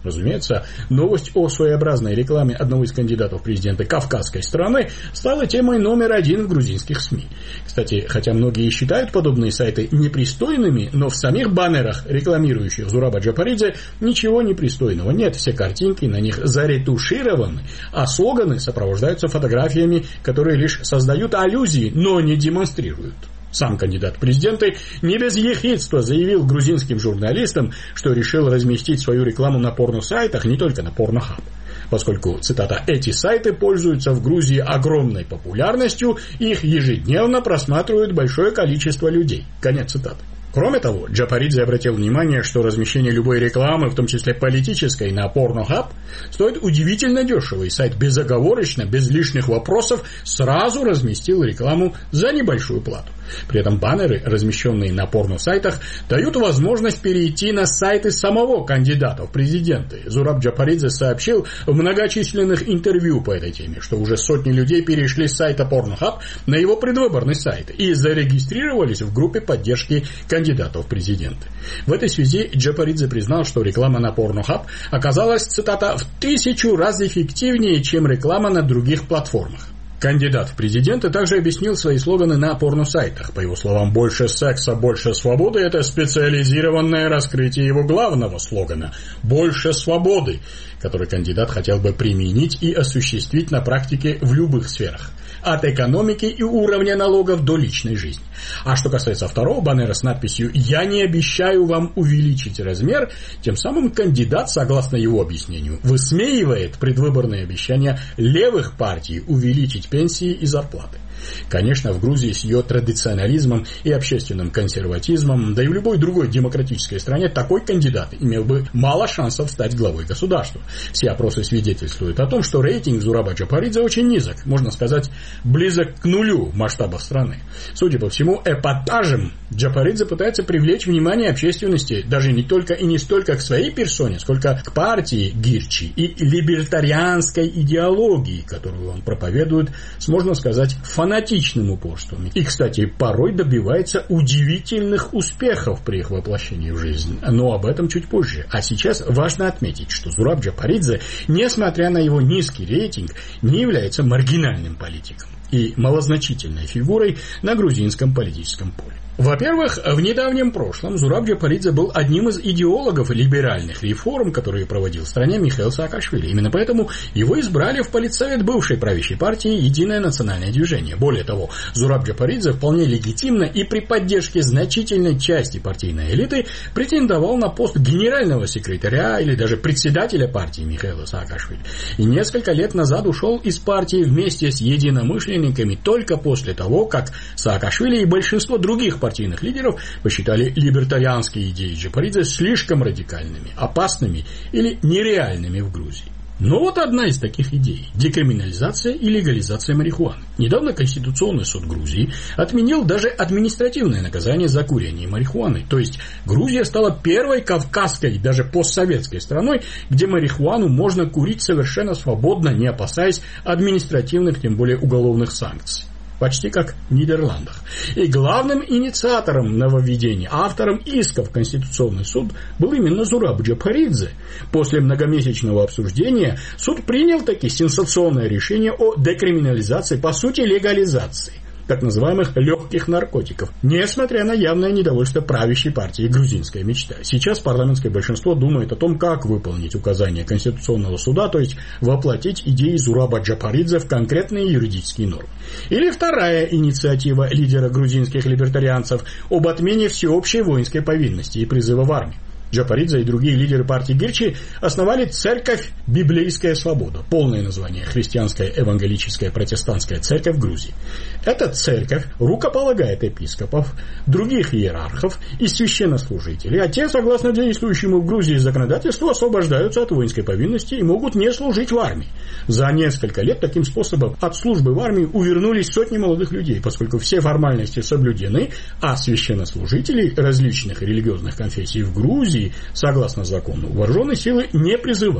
Разумеется, новость о своеобразной рекламе одного из кандидатов в президенты кавказской страны стала темой номер один в грузинских СМИ. Кстати, хотя многие считают подобные сайты непристойными, но в самих баннерах, рекламирующих Зураба Джапаридзе, ничего непристойного нет. Все картинки на них заретушированы, а слоганы сопровождаются фотографиями, которые лишь создают аллюзии, но не демонстрируют. Сам кандидат в президенты не без ехидства заявил грузинским журналистам, что решил разместить свою рекламу на порно-сайтах, не только на Pornhub, поскольку, цитата, «эти сайты пользуются в Грузии огромной популярностью, их ежедневно просматривают большое количество людей». Конец цитаты. Кроме того, Джапаридзе обратил внимание, что размещение любой рекламы, в том числе политической, на Pornhub стоит удивительно дешево, и сайт безоговорочно, без лишних вопросов, сразу разместил рекламу за небольшую плату. При этом баннеры, размещенные на порно-сайтах, дают возможность перейти на сайты самого кандидата в президенты. Зураб Джапаридзе сообщил в многочисленных интервью по этой теме, что уже сотни людей перешли с сайта Pornhub на его предвыборный сайт и зарегистрировались в группе поддержки кандидатов в президенты. В этой связи Джапаридзе признал, что реклама на Pornhub оказалась, цитата, «в 1000 раз эффективнее, чем реклама на других платформах». Кандидат в президенты также объяснил свои слоганы на порно-сайтах. По его словам, «больше секса, больше свободы» — это специализированное раскрытие его главного слогана «больше свободы», который кандидат хотел бы применить и осуществить на практике в любых сферах, от экономики и уровня налогов до личной жизни. А что касается второго баннера с надписью «Я не обещаю вам увеличить размер», тем самым кандидат, согласно его объяснению, высмеивает предвыборные обещания левых партий увеличить пенсии и зарплаты. Конечно, в Грузии с ее традиционализмом и общественным консерватизмом, да и в любой другой демократической стране, такой кандидат имел бы мало шансов стать главой государства. Все опросы свидетельствуют о том, что рейтинг Зураба Джапаридзе очень низок, можно сказать, близок к нулю в масштабах страны. Судя по всему, эпатажем Джапаридзе пытается привлечь внимание общественности даже не только и не столько к своей персоне, сколько к партии Гирчи и либертарианской идеологии, которую он проповедует с, можно сказать, фанатичным упорством. И, кстати, порой добивается удивительных успехов при их воплощении в жизнь. Но об этом чуть позже. А сейчас важно отметить, что Зураб Джапаридзе, несмотря на его низкий рейтинг, не является маргинальным политиком и малозначительной фигурой на грузинском политическом поле. Во-первых, в недавнем прошлом Зураб Джапаридзе был одним из идеологов либеральных реформ, которые проводил в стране Михаил Саакашвили. Именно поэтому его избрали в политсовет бывшей правящей партии «Единое национальное движение». Более того, Зураб Джапаридзе вполне легитимно и при поддержке значительной части партийной элиты претендовал на пост генерального секретаря или даже председателя партии Михаила Саакашвили. И несколько лет назад ушел из партии вместе с единомышленниками только после того, как Саакашвили и большинство других партийных лидеров посчитали либертарианские идеи Джапаридзе слишком радикальными, опасными или нереальными в Грузии. Но вот одна из таких идей – декриминализация и легализация марихуаны. Недавно Конституционный суд Грузии отменил даже административное наказание за курение марихуаны. То есть Грузия стала первой кавказской, даже постсоветской страной, где марихуану можно курить совершенно свободно, не опасаясь административных, тем более уголовных санкций. Почти как в Нидерландах. И главным инициатором нововведения, автором иска в Конституционный суд был именно Зураб Джапаридзе. После многомесячного обсуждения суд принял таки сенсационное решение о декриминализации, по сути легализации так называемых легких наркотиков, несмотря на явное недовольство правящей партии «Грузинская мечта». Сейчас парламентское большинство думает о том, как выполнить указания Конституционного суда, то есть воплотить идеи Зураба Джапаридзе в конкретные юридические нормы. Или вторая инициатива лидера грузинских либертарианцев об отмене всеобщей воинской повинности и призыва в армию. Джапаридзе и другие лидеры партии Гирчи основали церковь «Библейская свобода», полное название «Христианская евангелическая протестантская церковь Грузии». Эта церковь рукополагает епископов, других иерархов и священнослужителей, а те, согласно действующему в Грузии законодательству, освобождаются от воинской повинности и могут не служить в армии. За несколько лет таким способом от службы в армии увернулись сотни молодых людей, поскольку все формальности соблюдены, а священнослужителей различных религиозных конфессий в Грузии, согласно закону, вооруженные силы не призывают.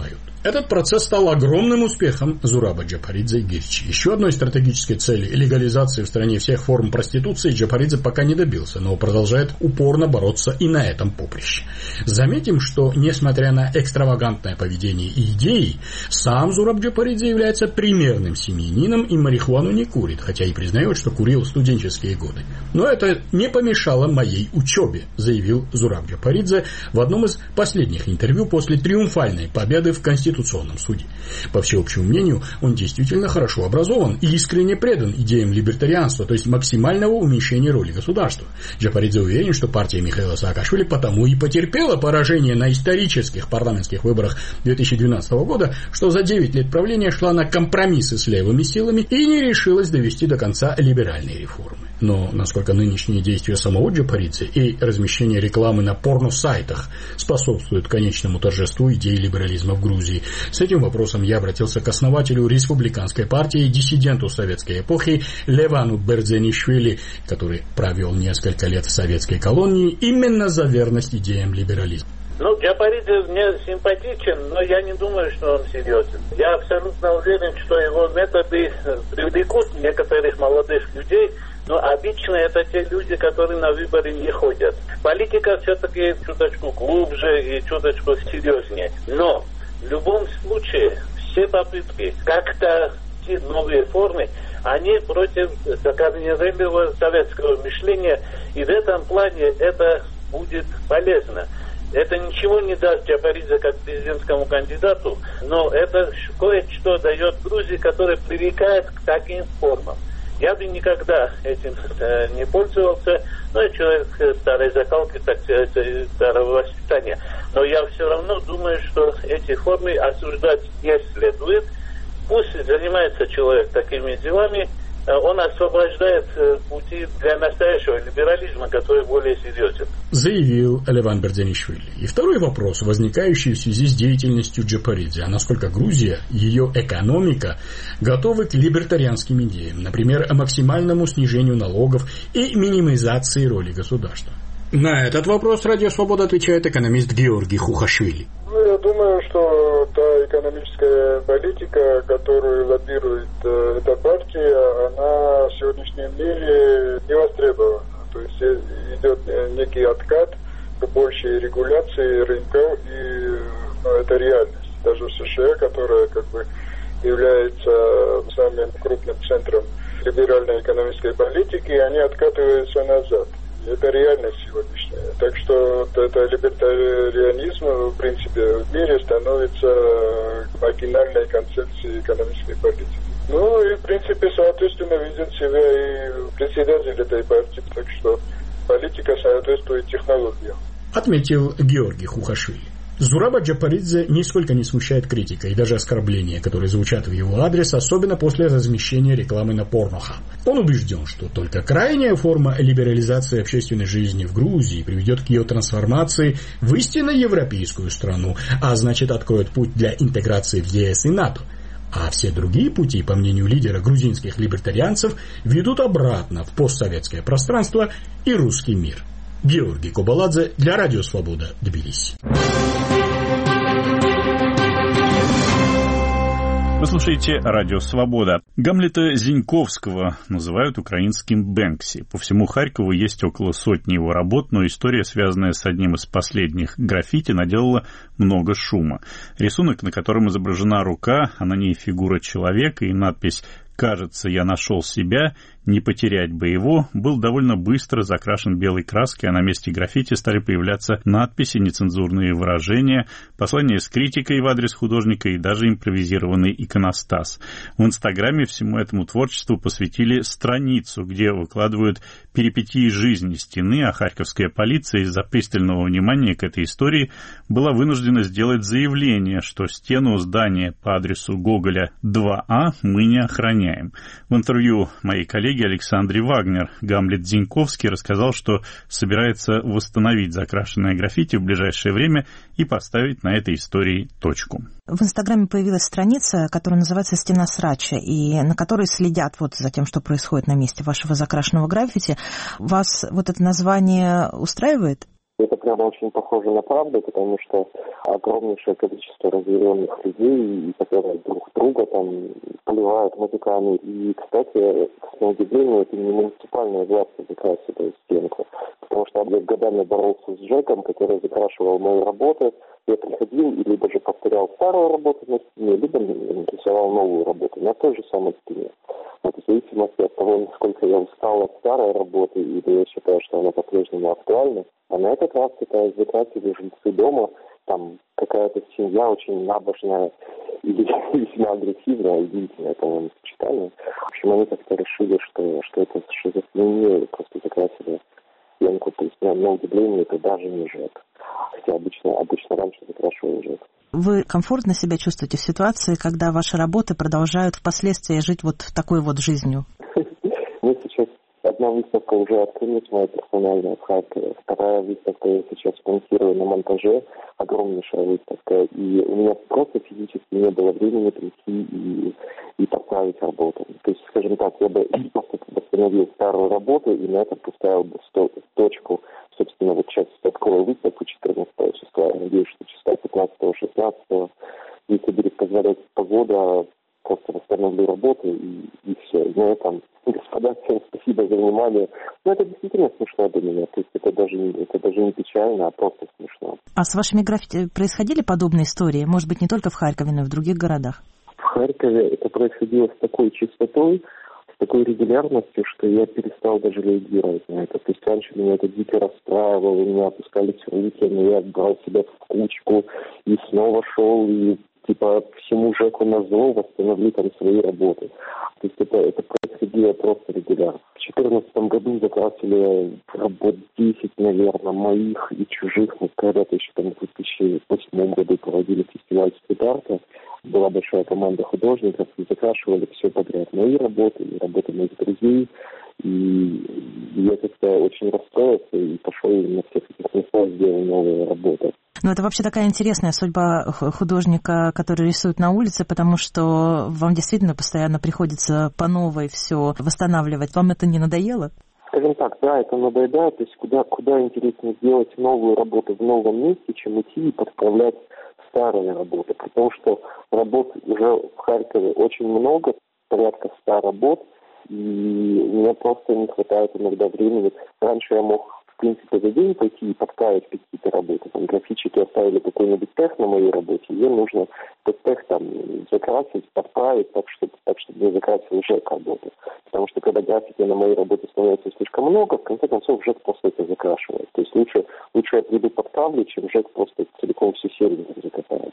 Этот процесс стал огромным успехом Зураба Джапаридзе и Гирчи. Еще одной стратегической цели – легализации в стране всех форм проституции Джапаридзе пока не добился, но продолжает упорно бороться и на этом поприще. Заметим, что, несмотря на экстравагантное поведение и идеи, сам Зураб Джапаридзе является примерным семьянином и марихуану не курит, хотя и признает, что курил в студенческие годы. Но это не помешало моей учебе, заявил Зураб Джапаридзе в одном из последних интервью после триумфальной победы в Конституционном суде. По всеобщему мнению, он действительно хорошо образован и искренне предан идеям либертарианства, то есть максимального уменьшения роли государства. Джапаридзе уверен, что партия Михаила Саакашвили потому и потерпела поражение на исторических парламентских выборах 2012 года, что за 9 лет правления шла на компромиссы с левыми силами и не решилась довести до конца либеральные реформы. Но насколько нынешние действия самого Джапаридзе и размещение рекламы на порно-сайтах способствуют конечному торжеству идеи либерализма в Грузии, с этим вопросом я обратился к основателю республиканской партии, диссиденту советской эпохи Левану Бердзенишвили, который провел несколько лет в советской колонии именно за верность идеям либерализма. Джапаридзе мне симпатичен, но я не думаю, что он серьезен. Я абсолютно уверен, что его методы привлекут некоторых молодых людей, но обычно это те люди, которые на выборы не ходят. Политика все-таки чуточку глубже и чуточку серьезнее. Но в любом случае все попытки как-то те новые формы, они против закоренелого советского мышления, и в этом плане это будет полезно. Это ничего не даст Джапаридзе как президентскому кандидату, но это кое-что дает Грузии, которая привлекает к таким формам. Я бы никогда этим не пользовался, но я человек старой закалки, так сказать, старого воспитания. Но я все равно думаю, что эти формы осуждать не следует. Пусть занимается человек такими делами, он освобождает пути для настоящего либерализма, который более серьезен. Заявил Леван Бердзенишвили. И второй вопрос, возникающий в связи с деятельностью Джапаридзе. А насколько Грузия, ее экономика, готовы к либертарианским идеям, например, максимальному снижению налогов и минимизации роли государства? На этот вопрос «Радио Свобода» отвечает экономист Георгий Хухашвили. Я думаю, что та экономическая политика, которую лоббирует эта партия, она в сегодняшнем мире не востребована. То есть идет некий откат к большей регуляции рынков, и это реальность. Даже в США, которая как бы является самым крупным центром либеральной экономической политики, они откатываются назад. Это реальность сегодняшняя. Так что это либертарианизм, в принципе, в мире становится маргинальной концепцией экономической политики. Ну и, в принципе, соответственно, видит себя и председатель этой партии. Так что политика соответствует технологиям. Отметил Георгий Хухашвили. Зураба Джапаридзе нисколько не смущает критика и даже оскорбления, которые звучат в его адрес, особенно после размещения рекламы на порнохаб. Он убежден, что только крайняя форма либерализации общественной жизни в Грузии приведет к ее трансформации в истинно европейскую страну, а значит откроет путь для интеграции в ЕС и НАТО. А все другие пути, по мнению лидера грузинских либертарианцев, ведут обратно в постсоветское пространство и русский мир. Георгий Кобаладзе для Радио Свобода, Тбилиси. Вы слушаете Радио Свобода. Гамлета Зиньковского называют украинским Бэнкси. По всему Харькову есть около сотни его работ, но история, связанная с одним из последних граффити, наделала много шума. Рисунок, на котором изображена рука, а на ней фигура человека и надпись «Кажется, я нашел себя, не потерять бы его», был довольно быстро закрашен белой краской, а на месте граффити стали появляться надписи, нецензурные выражения, послания с критикой в адрес художника и даже импровизированный иконостас. В Инстаграме всему этому творчеству посвятили страницу, где выкладывают перипетии жизни стены, а харьковская полиция из-за пристального внимания к этой истории была вынуждена сделать заявление, что стену здания по адресу Гоголя 2А мы не охраняем. В интервью моей коллеги Александре Вагнер Гамлет Зиньковский рассказал, что собирается восстановить закрашенное граффити в ближайшее время и поставить на этой истории точку. В Инстаграме появилась страница, которая называется «Стена срача», и на которой следят вот за тем, что происходит на месте вашего закрашенного граффити. Вас вот это название устраивает? это прямо очень похоже на правду, потому что огромнейшее количество разъяренных людей, которые друг друга там поливают мазиками. И, кстати, к своему удивлению, это не муниципальная власть закрасила стенку. Потому что я годами боролся с Жеком, который закрашивал мои работы. Я приходил и либо же повторял старую работу на стене, либо рисовал новую работу на той же самой стене. Вот, в зависимости от того, насколько я устал от старой работы, или я считаю, что она по-прежнему актуальна, а на этот раз это закрасили жильцы дома, там какая-то семья очень набожная и весьма агрессивная, и длительное, по-моему, сочетание. В общем, они как-то решили, что это шизофрения, просто закрасили стенку. То есть, на удивление, это даже не ЖЭК. Хотя обычно раньше закрашивали ЖЭК. Вы комфортно себя чувствуете в ситуации, когда ваши работы продолжают впоследствии жить вот такой вот жизнью? Мы сейчас одна выставка уже открылась, моя персональная в Харькове. Вторая выставка я сейчас монтирую на монтаже, огромнейшая выставка. И у меня просто физически не было времени прийти и поставить работу. То есть, скажем так, я бы просто восстановил старую работу и на это поставил бы точку. Собственно, вот сейчас открою выставку 14 числа. Я надеюсь, что числа 15-16, если будет позволять погода, просто восстановлю работу и все. На этом, господа, всем спасибо за внимание. Но это действительно смешно для меня. То есть это даже не печально, а просто смешно. А с вашими граффити происходили подобные истории? Может быть, не только в Харькове, но и в других городах? В Харькове это происходило с такой частотой, с такой регулярностью, что я перестал даже реагировать на это. То есть раньше меня это дико расстраивало, у меня опускались руки, но я брал себя в кучку и снова шел, и всему ЖЭКу назло восстановили там свои работы. То есть это происходило просто регулярно. В 2014 году закрасили работ 10, наверное, моих и чужих. Мы когда-то еще там в 2008 году проводили фестиваль стрит-арта. Была большая команда художников, и закрашивали все подряд. Мои работы и работы моих друзей. И я как-то очень расстроился и пошел на всех этих местах, сделал новые работы. Ну, это вообще такая интересная судьба художника, который рисует на улице, потому что вам действительно постоянно приходится по новой все восстанавливать. Вам это не надоело? Скажем так, да, это надоедает. То есть куда интереснее сделать новую работу в новом месте, чем идти и подправлять старые работы. Потому что работ уже в Харькове очень много, порядка 100 работ, и мне просто не хватает иногда времени. Раньше я мог, в принципе, за день пойти и подправить какие-то работы. Там графичики оставили какой-нибудь тех на моей работе, и нужно этот тех там закрасить, подправить так, чтобы не закрасил ЖЭК работу. Потому что когда графики на моей работе становится слишком много, в конце концов ЖЭК просто это закрашивает. То есть лучше я приду подправлю, чем ЖЭК просто целиком всю серию закопает.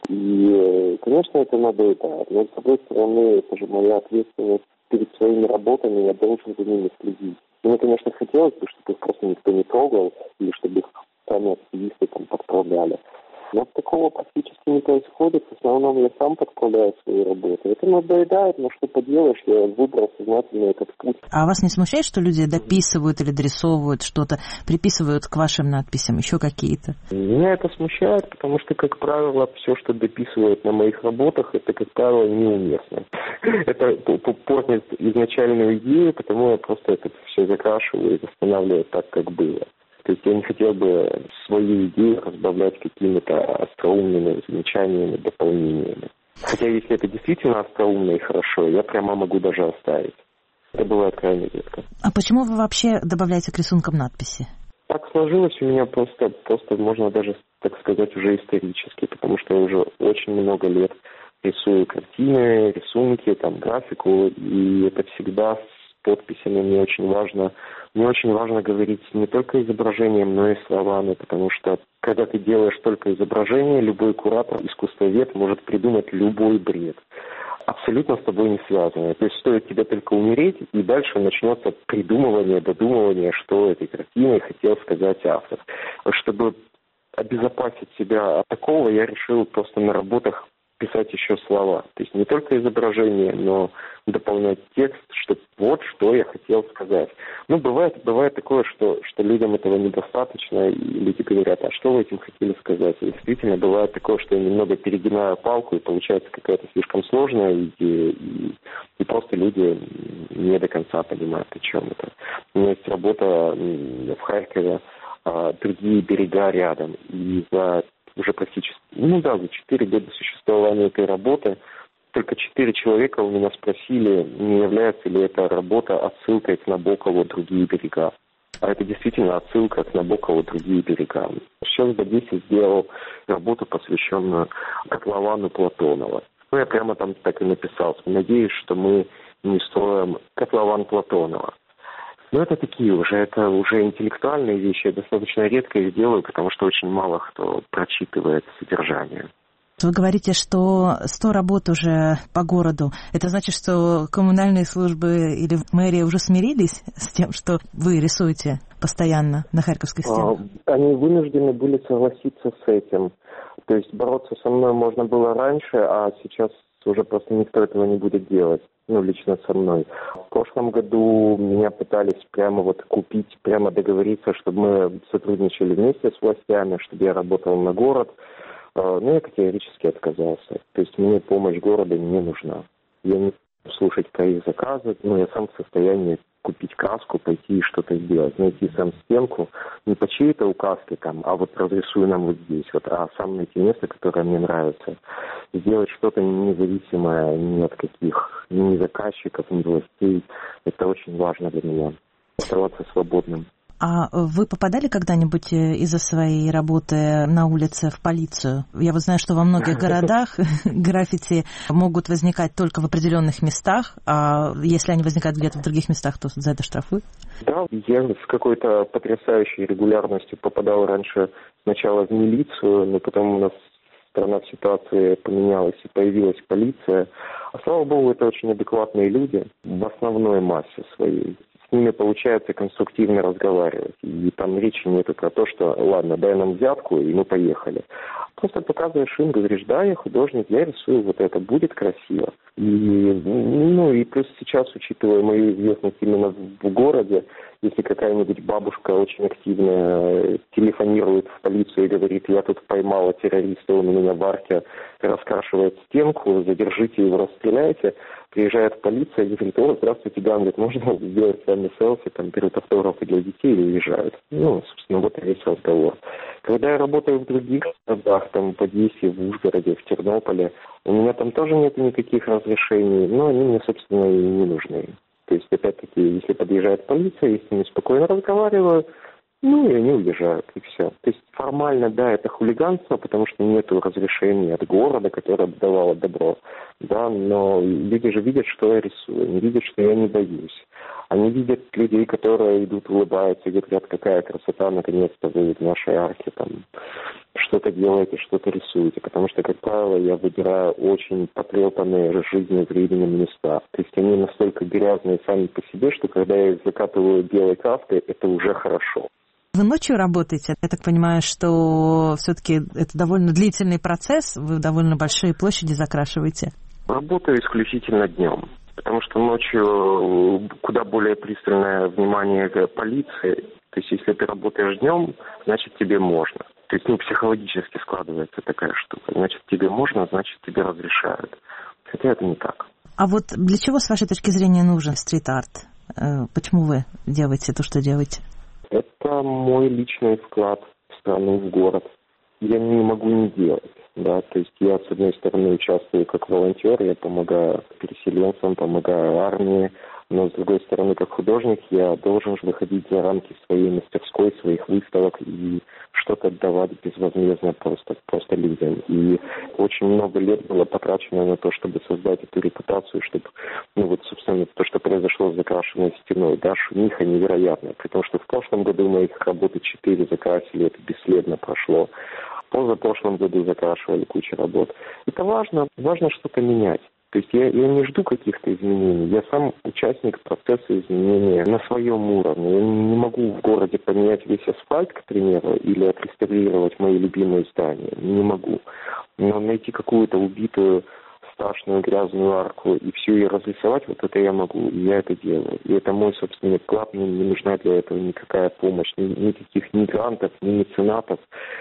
И, конечно, это надоедает. Но, с другой стороны, это же моя ответственность перед своими работами, я должен за ними следить. Мне, конечно, хотелось бы, чтобы их просто никто не трогал, или чтобы их сами активисты там подправляли. Но такого практически не происходит. В основном я сам подправляю свои работы. Это надоедает, но что поделаешь, я выбрал сознательно этот путь. А вас не смущает, что люди дописывают или дорисовывают что-то, приписывают к вашим надписям еще какие-то? Меня это смущает, потому что, как правило, все, что дописывают на моих работах, это, как правило, неуместно. Это портит изначальную идею, потому я просто это все закрашиваю и восстанавливаю так, как было. То есть я не хотел бы свои идеи разбавлять какими-то остроумными замечаниями, дополнениями. Хотя если это действительно остроумно и хорошо, я прямо могу даже оставить. Это бывает крайне редко. А почему вы вообще добавляете к рисункам надписи? Так сложилось у меня просто можно даже, так сказать, уже исторически, потому что я уже очень много лет рисую картины, рисунки, графику, и это всегда с подписями. Мне очень важно говорить не только изображением, но и словами, потому что когда ты делаешь только изображение, любой куратор, искусствовед может придумать любой бред, абсолютно с тобой не связанное. То есть стоит тебе только умереть, и дальше начнется додумывание, что этой картиной хотел сказать автор. Чтобы обезопасить себя от такого, я решил просто на работах писать еще слова. То есть не только изображение, но дополнять текст, что вот что я хотел сказать. Бывает такое, что людям этого недостаточно, и люди говорят, а что вы этим хотели сказать? И действительно, бывает такое, что я немного перегинаю палку, и получается какая-то слишком сложная идея, и просто люди не до конца понимают, о чем это. У меня есть работа в Харькове, другие берега рядом. И за уже практически, за 4 года существования этой работы только 4 человека у меня спросили, не является ли эта работа отсылкой к Набокову «Другие берега». А это действительно отсылка к Набокову «Другие берега». Сейчас в Одессе сделал работу, посвященную котловану Платонова. Я прямо там так и написал. Надеюсь, что мы не строим котлован Платонова. Но это уже интеллектуальные вещи. Я достаточно редко их делаю, потому что очень мало кто прочитывает содержание. Вы говорите, что 100 работ уже по городу. Это значит, что коммунальные службы или мэрия уже смирились с тем, что вы рисуете постоянно на Харьковской стенах? Они вынуждены были согласиться с этим. То есть бороться со мной можно было раньше, а сейчас уже просто никто этого не будет делать. Лично со мной. В прошлом году меня пытались прямо купить, прямо договориться, чтобы мы сотрудничали вместе с властями, чтобы я работал на город. Но я категорически отказался. То есть мне помощь города не нужна. Я не буду слушать про их заказы, но я сам в состоянии купить краску, пойти и что-то сделать. Найти сам стенку, не по чьей-то указке а разрисуй нам вот здесь, а сам найти место, которое мне нравится. Сделать что-то независимое ни от каких, ни заказчиков, ни властей. Это очень важно для меня. Оставаться свободным. А вы попадали когда-нибудь из-за своей работы на улице в полицию? Я знаю, что во многих городах граффити могут возникать только в определенных местах, а если они возникают где-то в других местах, то за это штрафуют? Да, я с какой-то потрясающей регулярностью попадал раньше сначала в милицию, но потом у нас страна в ситуации поменялась и появилась полиция. А слава богу, это очень адекватные люди в основной массе своей. С ними получается конструктивно разговаривать. И там речи нету про то, что ладно, дай нам взятку, и мы поехали. Просто показываешь им, говоришь, да, я художник, я рисую вот это, будет красиво. И плюс сейчас, учитывая мою известность именно в городе, если какая-нибудь бабушка очень активно телефонирует в полицию и говорит, я тут поймала террориста, он у меня в арке раскрашивает стенку, задержите его, расстреляйте. Приезжает полиция и говорит, здравствуйте, да, можно сделать с вами селфи, берут автографы для детей и уезжают. Собственно, вот и весь разговор. Когда я работаю в других городах, в Одессе, в Ужгороде, в Тернополе, у меня там тоже нет никаких разрешений, но они мне, собственно, и не нужны. То есть, опять-таки, если подъезжает полиция, я с ними спокойно разговариваю, и они уезжают, и все. То есть, формально, да, это хулиганство, потому что нет разрешения от города, которое бы давало добро, да, но люди же видят, что я рисую, они видят, что я не боюсь. Они видят людей, которые идут, улыбаются и говорят, какая красота, наконец-то вы в нашей арке что-то делаете, что-то рисуете. Потому что, как правило, я выбираю очень потрепанные жизнью временем места. То есть они настолько грязные сами по себе, что когда я их закатываю белой краской, это уже хорошо. Вы ночью работаете? Я так понимаю, что все-таки это довольно длительный процесс, вы довольно большие площади закрашиваете. Работаю исключительно днем. Потому что ночью куда более пристальное внимание к полиции. То есть, если ты работаешь днем, значит, тебе можно. То есть, психологически складывается такая штука. Значит, тебе можно, значит, тебе разрешают. Хотя это не так. А вот для чего, с вашей точки зрения, нужен стрит-арт? Почему вы делаете то, что делаете? Это мой личный вклад в страну, в город. Я не могу не делать. Да, то есть я, с одной стороны, участвую как волонтер, я помогаю переселенцам, помогаю армии, но, с другой стороны, как художник, я должен выходить за рамки своей мастерской, своих выставок и что-то отдавать безвозмездно просто людям. И очень много лет было потрачено на то, чтобы создать эту репутацию, чтобы, собственно, то, что произошло с закрашенной стеной, да, шумиха невероятная, при том, что в прошлом году моих работы 4 закрасили, это бесследно прошло. Позапрошлом году закрашивали кучу работ. Это важно что-то менять. То есть я не жду каких-то изменений. Я сам участник процесса изменения на своем уровне. Я не могу в городе поменять весь асфальт, к примеру, или отреставрировать мои любимые здания. Не могу. Но найти какую-то убитую, страшную грязную арку и всю ее разрисовать, вот это я могу, и я это делаю. И это мой собственный вклад, мне не нужна для этого никакая помощь, никаких ни грантов, ни меценатов,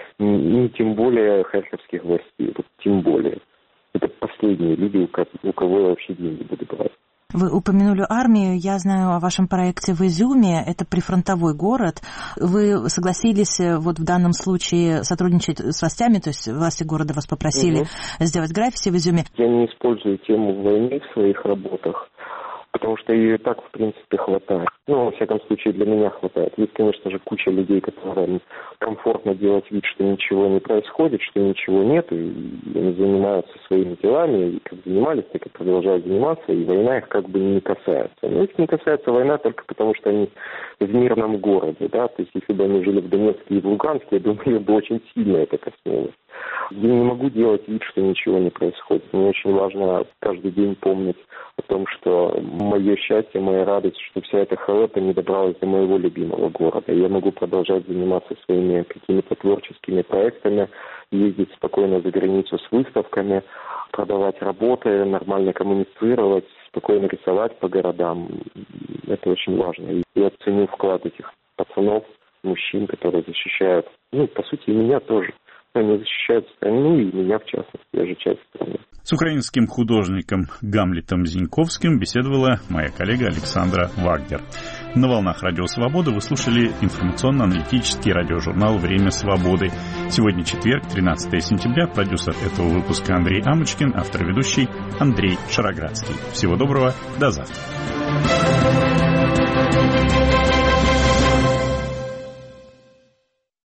ни тем более харьковских властей, тем более. Это последние люди, у кого я вообще деньги буду брать. Вы упомянули армию. Я знаю о вашем проекте в Изюме. Это прифронтовой город. Вы согласились вот в данном случае сотрудничать с властями, то есть власти города вас попросили сделать граффити в Изюме? Я не использую тему войны в своих работах, потому что ее и так, в принципе, хватает. Ну, во всяком случае, для меня хватает. Есть, конечно же, куча людей, которым комфортно делать вид, что ничего не происходит, что ничего нет, и они занимаются своими делами, и как занимались, так и продолжают заниматься, и война их как бы не касается. Но их не касается война только потому, что они в мирном городе, да, то есть если бы они жили в Донецке и в Луганске, я думаю, их бы очень сильно это коснулось. Я не могу делать вид, что ничего не происходит. Мне очень важно каждый день помнить о том, что мое счастье, моя радость, что вся эта халепа не добралась до моего любимого города. Я могу продолжать заниматься своими какими-то творческими проектами, ездить спокойно за границу с выставками, продавать работы, нормально коммуницировать, спокойно рисовать по городам. Это очень важно. И я ценю вклад этих пацанов, мужчин, которые защищают, по сути, и меня тоже. Они защищают страну, и меня, в частности, я же часть страны. С украинским художником Гамлетом Зиньковским беседовала моя коллега Александра Вагнер. На волнах Радио Свобода вы слушали информационно-аналитический радиожурнал «Время свободы». Сегодня четверг, 13 сентября. Продюсер этого выпуска Андрей Амочкин, автор-ведущий Андрей Шароградский. Всего доброго, до завтра.